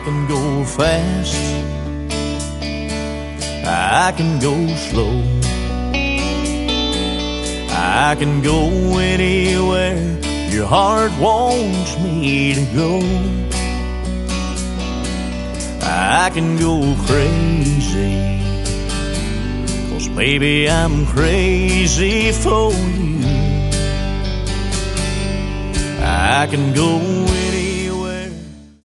I can go fast, I can go slow, I can go anywhere your heart wants me to go. I can go crazy, 'cause baby I'm crazy for you. I can go